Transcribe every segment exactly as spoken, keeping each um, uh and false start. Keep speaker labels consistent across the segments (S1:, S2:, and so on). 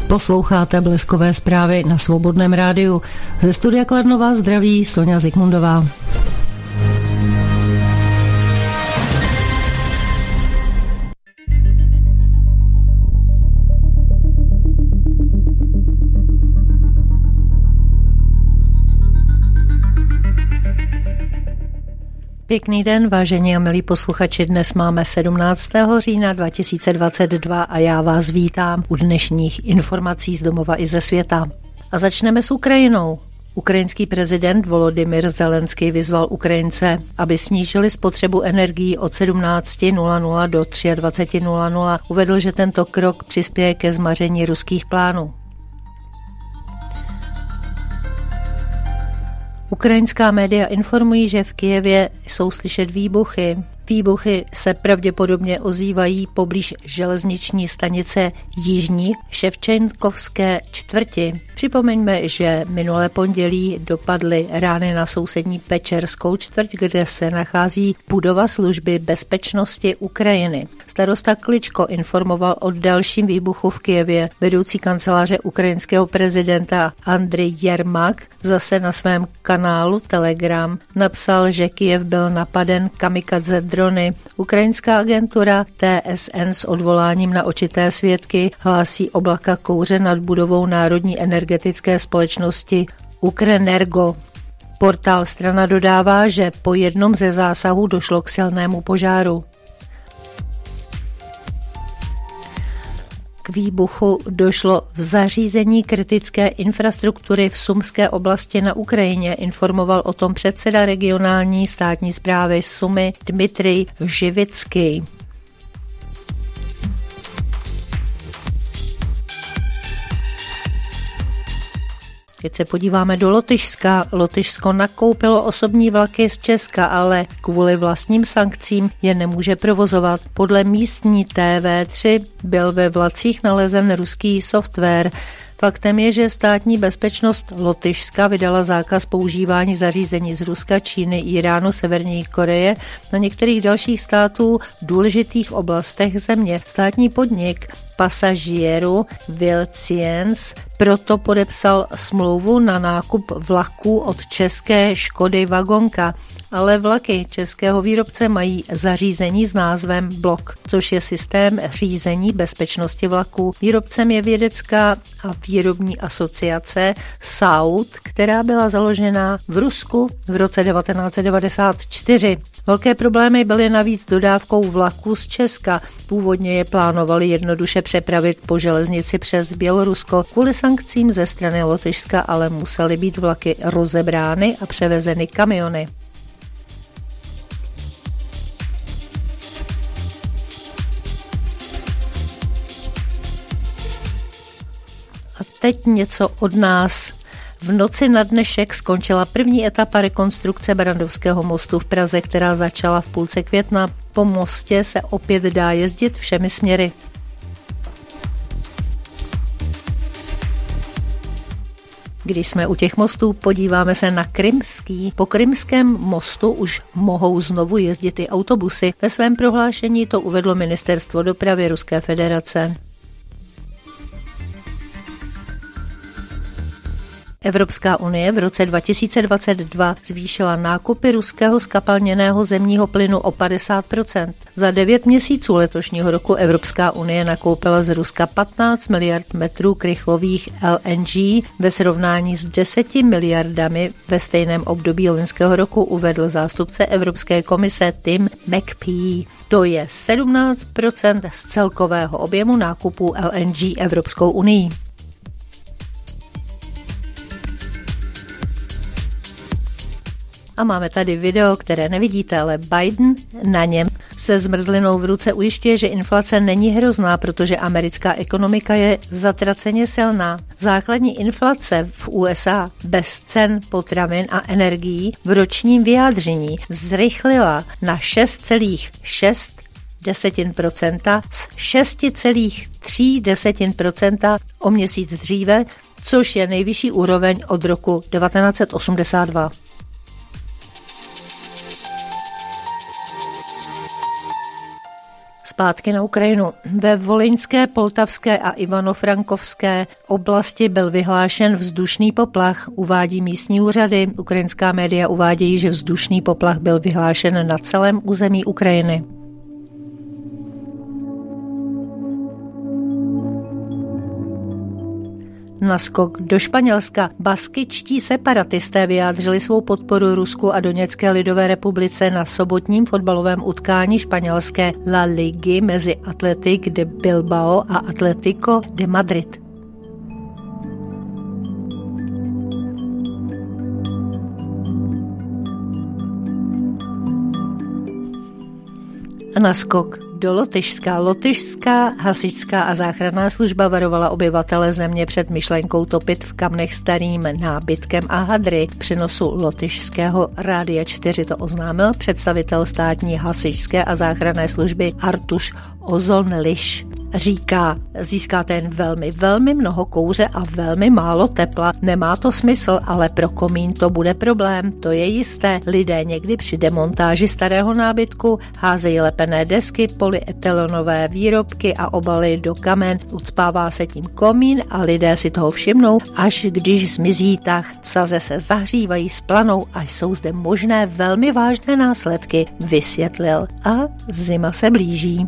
S1: Posloucháte Bleskové zprávy na Svobodném rádiu. Ze studia Kladno vás zdraví Sonja Zikmundová. Pěkný den, vážení a milí posluchači, dnes máme sedmnáctého října dva tisíce dvacet dva a já vás vítám u dnešních informací z domova i ze světa. A začneme s Ukrajinou. Ukrajinský prezident Volodymyr Zelenský vyzval Ukrajince, aby snížili spotřebu energií od sedmnáct nula nula do dvacet tři nula nula. Uvedl, že tento krok přispěje ke zmaření ruských plánů. Ukrajinská média informují, že v Kyjevě jsou slyšet výbuchy. Výbuchy se pravděpodobně ozývají poblíž železniční stanice Jižní Ševčenkovské čtvrti. Připomeňme, že minulé pondělí dopadly rány na sousední Pečerskou čtvrť, kde se nachází budova služby bezpečnosti Ukrajiny. Starosta Kličko informoval o dalším výbuchu v Kyjevě. Vedoucí kanceláře ukrajinského prezidenta Andrej Jermak zase na svém kanálu Telegram napsal, že Kyjev byl napaden kamikadze drony. Ukrajinská agentura T S N s odvoláním na očité svědky hlásí oblaka kouře nad budovou národní energetické společnosti Ukrenergo. Portál Strana dodává, že po jednom ze zásahů došlo k silnému požáru. K výbuchu došlo v zařízení kritické infrastruktury v Sumské oblasti na Ukrajině, informoval o tom předseda regionální státní správy Sumy Dmitrij Živický. Když se podíváme do Lotyšska, Lotyšsko nakoupilo osobní vlaky z Česka, ale kvůli vlastním sankcím je nemůže provozovat. Podle místní T V tři byl ve vlacích nalezen ruský software. Faktem je, že státní bezpečnost Lotyšska vydala zákaz používání zařízení z Ruska, Číny, Iránu, Severní Koreje na některých dalších států v důležitých oblastech země. Státní podnik Pasažieru Vilciens proto podepsal smlouvu na nákup vlaků od české Škody Vagonka. Ale vlaky českého výrobce mají zařízení s názvem Blok, což je systém řízení bezpečnosti vlaků. Výrobcem je vědecká a výrobní asociace S A U T, která byla založena v Rusku v roce devatenáct set devadesát čtyři. Velké problémy byly navíc dodávkou vlaků z Česka. Původně je plánovali jednoduše přepravit po železnici přes Bělorusko. Kvůli sankcím ze strany Lotyšska ale musely být vlaky rozebrány a převezeny kamiony. A teď něco od nás. V noci na dnešek skončila první etapa rekonstrukce Barrandovského mostu v Praze, která začala v půlce května. Po mostě se opět dá jezdit všemi směry. Když jsme u těch mostů, podíváme se na Krymský. Po Krymském mostu už mohou znovu jezdit i autobusy. Ve svém prohlášení to uvedlo Ministerstvo dopravy Ruské federace. Evropská unie v roce dva tisíce dvacet dva zvýšila nákupy ruského skapalněného zemního plynu o padesát procent. Za devět měsíců letošního roku Evropská unie nakoupila z Ruska patnáct miliard metrů krychlových L N G ve srovnání s deseti miliardami ve stejném období loňského roku, uvedl zástupce Evropské komise Tim McPhee. To je sedmnáct procent z celkového objemu nákupů L N G Evropskou unii. A máme tady video, které nevidíte, ale Biden na něm se zmrzlinou v ruce ujišťuje, že inflace není hrozná, protože americká ekonomika je zatraceně silná. Základní inflace v U S A bez cen potravin a energií v ročním vyjádření zrychlila na šest celá šest procenta z šest celá tři procenta o měsíc dříve, což je nejvyšší úroveň od roku devatenáct set osmdesát dva. zpátky na Ukrajinu. Ve Volyňské, Poltavské a Ivano-Frankovské oblasti byl vyhlášen vzdušný poplach, uvádí místní úřady. Ukrajinská média uvádějí, že vzdušný poplach byl vyhlášen na celém území Ukrajiny. Naskok do Španělska. Baskičtí separatisté vyjádřili svou podporu Rusku a Doněcké lidové republice na sobotním fotbalovém utkání španělské La Ligy mezi Athletic de Bilbao a Atlético de Madrid. A naskok do Lotyšska. Lotyšská hasičská a záchranná služba varovala obyvatele země před myšlenkou topit v kamnech starým nábytkem a hadry. V přenosu lotyšského Rádia čtyři to oznámil představitel státní hasičské a záchranné služby Artuš Ozonliš. Říká, získáte jen velmi, velmi mnoho kouře a velmi málo tepla. Nemá to smysl, ale pro komín to bude problém, to je jisté. Lidé někdy při demontáži starého nábytku házejí lepené desky, polyetylonové výrobky a obaly do kamen. Ucpává se tím komín a lidé si toho všimnou, až když zmizí tah. Saze se zahřívají, splanou a jsou zde možné velmi vážné následky, vysvětlil. A zima se blíží.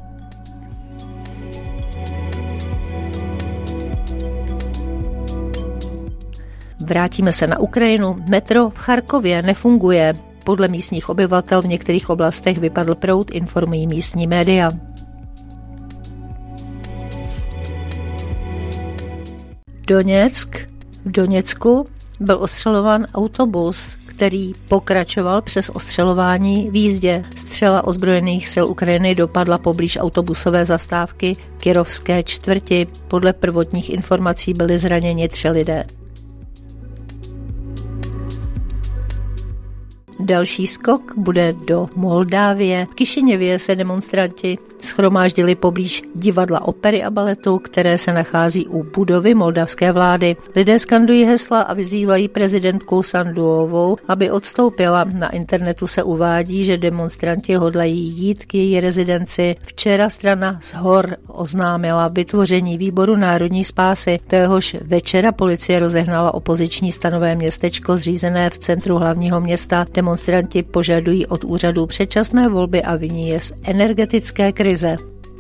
S1: Vrátíme se na Ukrajinu. Metro v Charkově nefunguje. Podle místních obyvatel v některých oblastech vypadl proud, informují místní média. Doněck. V Doněcku byl ostřelován autobus, který pokračoval přes ostřelování v jízdě. Střela ozbrojených sil Ukrajiny dopadla poblíž autobusové zastávky Kirovské čtvrti. Podle prvotních informací byli zraněni tři lidé. Další skok bude do Moldávie. V Kišiněvě se demonstranti shromáždili poblíž divadla opery a baletu, které se nachází u budovy moldavské vlády. Lidé skandují hesla a vyzývají prezidentku Sanduovou, aby odstoupila. Na internetu se uvádí, že demonstranti hodlají jít k její rezidenci. Včera strana z hor oznámila vytvoření výboru národní spásy. Téhož večera policie rozehnala opoziční stanové městečko zřízené v centru hlavního města. Demonstranti požadují od úřadů předčasné volby a viní je z energetické krize.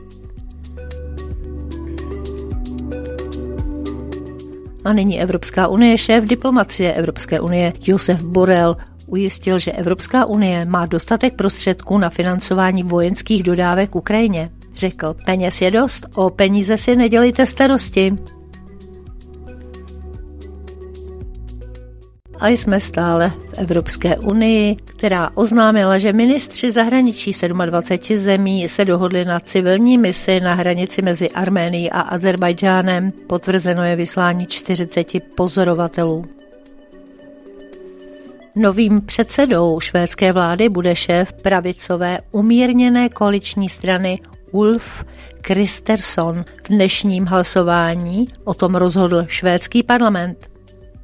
S1: A nyní Evropská unie. Šéf diplomacie Evropské unie Josef Borrell ujistil, že Evropská unie má dostatek prostředků na financování vojenských dodávek Ukrajině. Řekl, peněz je dost, o peníze si nedělejte starosti. A jsme stále v Evropské unii, která oznámila, že ministři zahraničí dvaceti sedmi zemí se dohodli na civilní misi na hranici mezi Arménií a Azerbajdžánem. Potvrzeno je vyslání čtyřiceti pozorovatelů. Novým předsedou švédské vlády bude šéf pravicové umírněné koaliční strany Ulf Kristersson. V dnešním hlasování o tom rozhodl švédský parlament.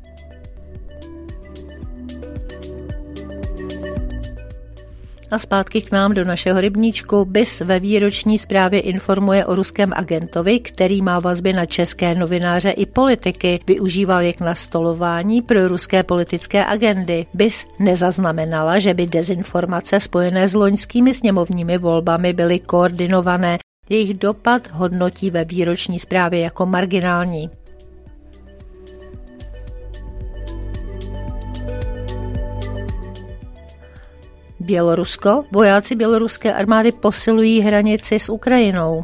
S1: A zpátky k nám do našeho rybníčku. B I S ve výroční zprávě informuje o ruském agentovi, který má vazby na české novináře i politiky. Využíval je k nastolování pro ruské politické agendy. B I S nezaznamenala, že by dezinformace spojené s loňskými sněmovními volbami byly koordinované. Jejich dopad hodnotí ve výroční zprávě jako marginální. Bělorusko. Vojáci běloruské armády posilují hranici s Ukrajinou.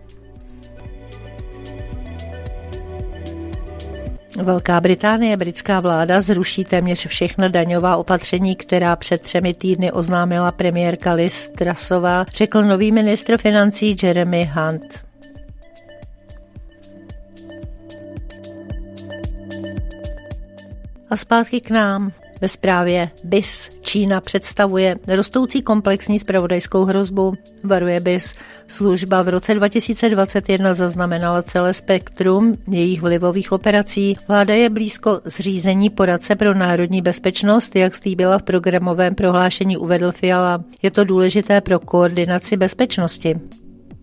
S1: Velká Británie, britská vláda zruší téměř všechna daňová opatření, která před třemi týdny oznámila premiérka Liz Trussová, řekl nový ministr financí Jeremy Hunt. A zpátky k nám. Ve zprávě B I S Čína představuje rostoucí komplexní zpravodajskou hrozbu. Varuje B I S. Služba v roce dva tisíce dvacet jedna zaznamenala celé spektrum jejich vlivových operací. Vláda je blízko zřízení poradce pro národní bezpečnost, jak slíbila v programovém prohlášení uvedl Fiala. Je to důležité pro koordinaci bezpečnosti.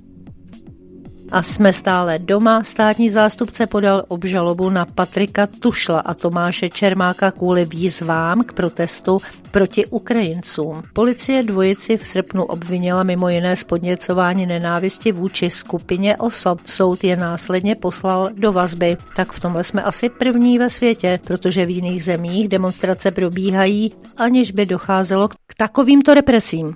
S1: A jsme stále doma. Státní zástupce podal obžalobu na Patrika Tušla a Tomáše Čermáka kvůli výzvám k protestu proti Ukrajincům. Policie dvojici v srpnu obvinila mimo jiné z podněcování nenávisti vůči skupině osob. Soud je následně poslal do vazby. Tak v tomhle jsme asi první ve světě, protože v jiných zemích demonstrace probíhají, aniž by docházelo k takovýmto represím.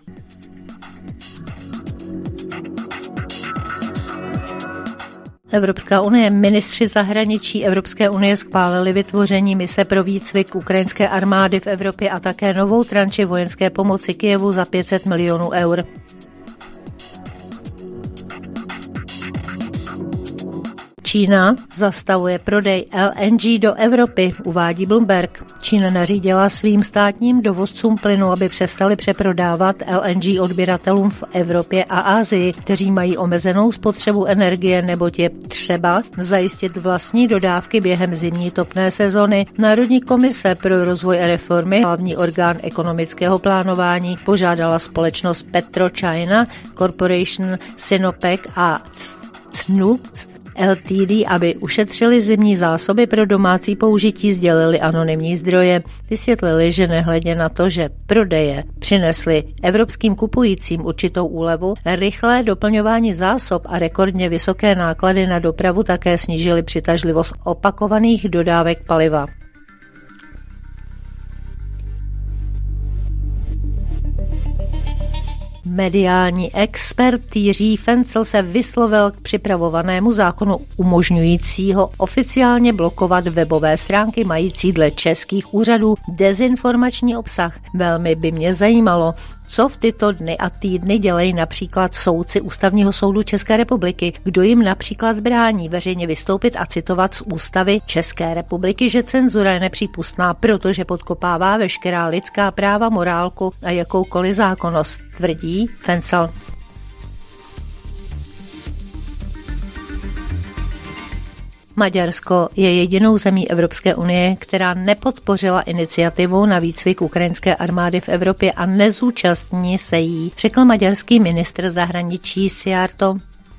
S1: Evropská unie, ministři zahraničí Evropské unie schválili vytvoření mise pro výcvik ukrajinské armády v Evropě a také novou tranči vojenské pomoci Kyjevu za pět set milionů eur. Čína zastavuje prodej L N G do Evropy, uvádí Bloomberg. Čína nařídila svým státním dovozcům plynu, aby přestali přeprodávat L N G odběratelům v Evropě a Asii, kteří mají omezenou spotřebu energie, neboť je třeba zajistit vlastní dodávky během zimní topné sezony. Národní komise pro rozvoj a reformy, hlavní orgán ekonomického plánování, požádala společnost PetroChina Corporation, Sinopec a Cnooks L T D, aby ušetřili zimní zásoby pro domácí použití, sdělili anonymní zdroje. Vysvětlili, že nehledě na to, že prodeje přinesly evropským kupujícím určitou úlevu, rychlé doplňování zásob a rekordně vysoké náklady na dopravu také snížily přitažlivost opakovaných dodávek paliva. Mediální expert Jiří Fencl se vyslovil k připravovanému zákonu umožňujícího oficiálně blokovat webové stránky mající dle českých úřadů dezinformační obsah. Velmi by mě zajímalo, co v tyto dny a týdny dělají například soudci Ústavního soudu České republiky, kdo jim například brání veřejně vystoupit a citovat z Ústavy České republiky, že cenzura je nepřípustná, protože podkopává veškerá lidská práva, morálku a jakoukoliv zákonnost, tvrdí Fencl. Maďarsko je jedinou zemí Evropské unie, která nepodpořila iniciativu na výcvik ukrajinské armády v Evropě a nezúčastní se jí, řekl maďarský ministr zahraničí Szijjártó.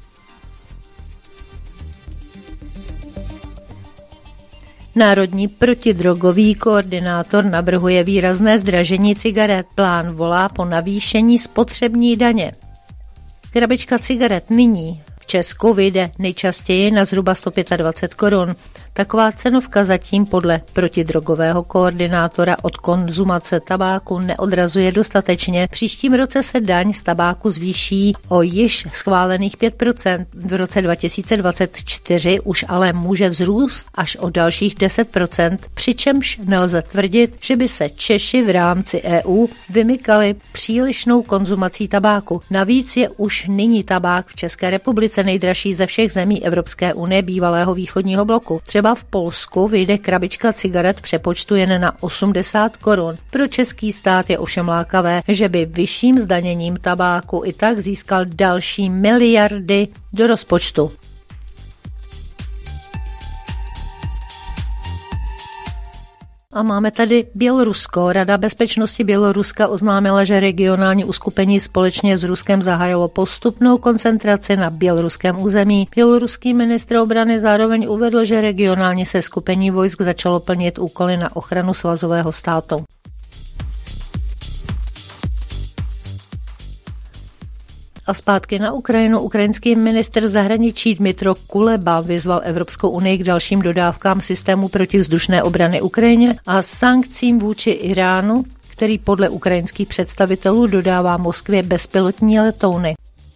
S1: Národní protidrogový koordinátor navrhuje výrazné zdražení cigaret. Plán volá po navýšení spotřební daně. Krabička cigaret nyní v Česku vyjde nejčastěji na zhruba sto dvacet pět korun. Taková cenovka zatím podle protidrogového koordinátora od konzumace tabáku neodrazuje dostatečně. V příštím roce se daň z tabáku zvýší o již schválených pět procent. V roce dva tisíce dvacet čtyři už ale může vzrůst až o dalších deset procent, přičemž nelze tvrdit, že by se Češi v rámci E U vymykali přílišnou konzumací tabáku. Navíc je už nyní tabák v České republice nejdražší ze všech zemí Evropské unie bývalého východního bloku. Třeba v Polsku vyjde krabička cigaret v přepočtu jen na osmdesát korun. Pro český stát je ovšem lákavé, že by vyšším zdaněním tabáku i tak získal další miliardy do rozpočtu. A máme tady Bělorusko. Rada bezpečnosti Běloruska oznámila, že regionální uskupení společně s Ruskem zahájilo postupnou koncentraci na běloruském území. Běloruský ministr obrany zároveň uvedl, že regionální seskupení vojsk začalo plnit úkoly na ochranu svazového státu. A zpátky na Ukrajinu. Ukrajinský ministr zahraničí Dmytro Kuleba vyzval Evropskou unii k dalším dodávkám systému protivzdušné obrany Ukrajině a sankcím vůči Iránu, který podle ukrajinských představitelů dodává Moskvě bezpilotní letouny.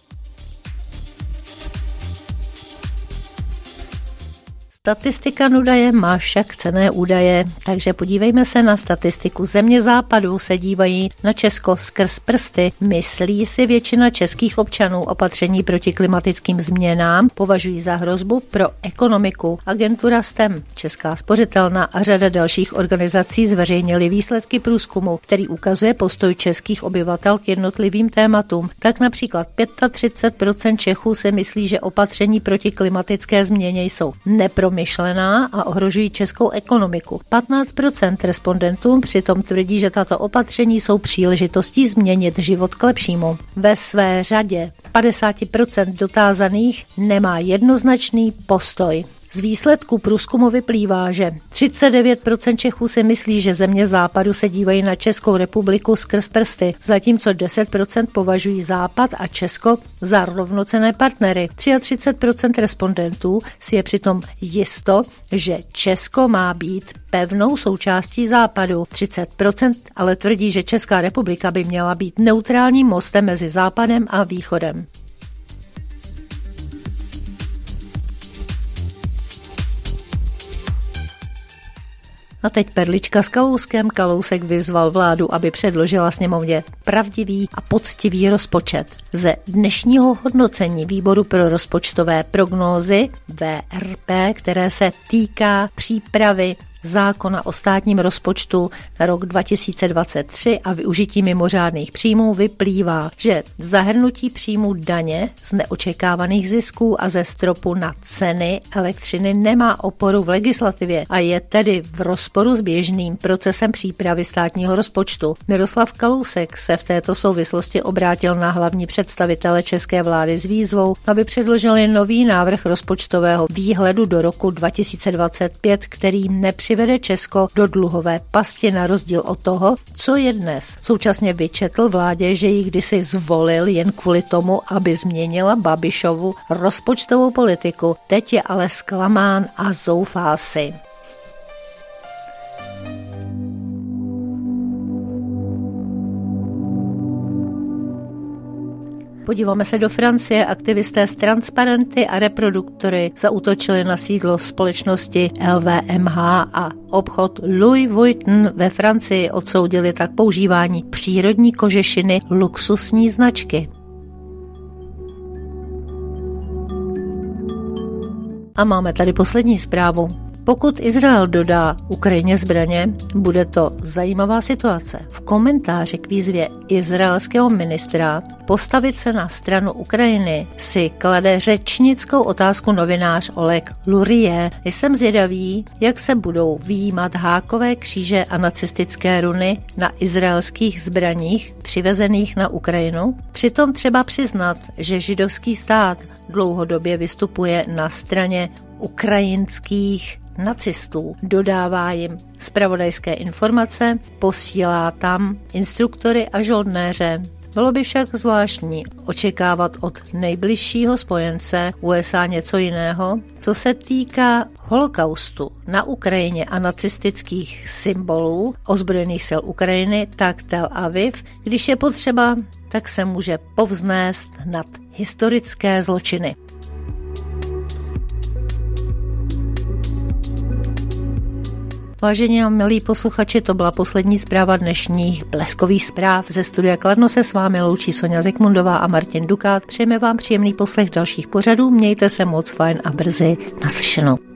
S1: Statistika nudaje má však cenné údaje, takže podívejme se na statistiku. Země západu se dívají na Česko skrz prsty. Myslí si většina českých občanů opatření proti klimatickým změnám považují za hrozbu pro ekonomiku. Agentura S T E M, Česká spořitelna a řada dalších organizací zveřejnily výsledky průzkumu, který ukazuje postoj českých obyvatel k jednotlivým tématům. Tak například třicet pět procent Čechů si myslí, že opatření proti klimatické změně jsou neproměnitelná nepromyšlená a ohrožují českou ekonomiku. patnáct procent respondentů přitom tvrdí, že tato opatření jsou příležitostí změnit život k lepšímu. Ve své řadě padesát procent dotázaných nemá jednoznačný postoj. Z výsledku průzkumu vyplývá, že třicet devět procent Čechů si myslí, že země západu se dívají na Českou republiku skrz prsty, zatímco deset procent považují Západ a Česko za rovnocenné partnery. třicet tři procent respondentů si je přitom jisto, že Česko má být pevnou součástí Západu. třicet procent ale tvrdí, že Česká republika by měla být neutrálním mostem mezi Západem a Východem. A teď perlička s Kalouskem. Kalousek vyzval vládu, aby předložila sněmovně pravdivý a poctivý rozpočet. Ze dnešního hodnocení výboru pro rozpočtové prognózy V R P, které se týká přípravy zákona o státním rozpočtu na rok dva tisíce dvacet tři a využití mimořádných příjmů, vyplývá, že zahrnutí příjmů daně z neočekávaných zisků a ze stropu na ceny elektřiny nemá oporu v legislativě a je tedy v rozporu s běžným procesem přípravy státního rozpočtu. Miroslav Kalousek se v této souvislosti obrátil na hlavní představitele české vlády s výzvou, aby předložili nový návrh rozpočtového výhledu do roku dva tisíce dvacet pět, který nepři vede Česko do dluhové pasti na rozdíl od toho, co je dnes. Současně vyčetl vládě, že ji kdysi zvolil jen kvůli tomu, aby změnila Babišovu rozpočtovou politiku. Teď je ale zklamán a zoufá si. Podíváme se do Francie. Aktivisté z Transparenty a Reproduktory zaútočili na sídlo společnosti L V M H a obchod Louis Vuitton ve Francii, odsoudili tak používání přírodní kožešiny luxusní značky. A máme tady poslední zprávu. Pokud Izrael dodá Ukrajině zbraně, bude to zajímavá situace. V komentáři k výzvě izraelského ministra postavit se na stranu Ukrajiny si klade řečnickou otázku novinář Oleg Lurie. Jsem zvědavý, jak se budou vyjímat hákové kříže a nacistické runy na izraelských zbraních přivezených na Ukrajinu. Přitom třeba přiznat, že židovský stát dlouhodobě vystupuje na straně ukrajinských nacistů, dodává jim zpravodajské informace, posílá tam instruktory a žoldnéře. Bylo by však zvláštní očekávat od nejbližšího spojence U S A něco jiného, co se týká holokaustu na Ukrajině a nacistických symbolů ozbrojených sil Ukrajiny, tak Tel Aviv, když je potřeba, tak se může povznést nad historické zločiny. Vážení a milí posluchači, to byla poslední zpráva dnešních bleskových zpráv. Ze studia Kladno se s vámi loučí Sonja Zikmundová a Martin Dukát. Přejeme vám příjemný poslech dalších pořadů, mějte se moc fajn a brzy naslyšenou.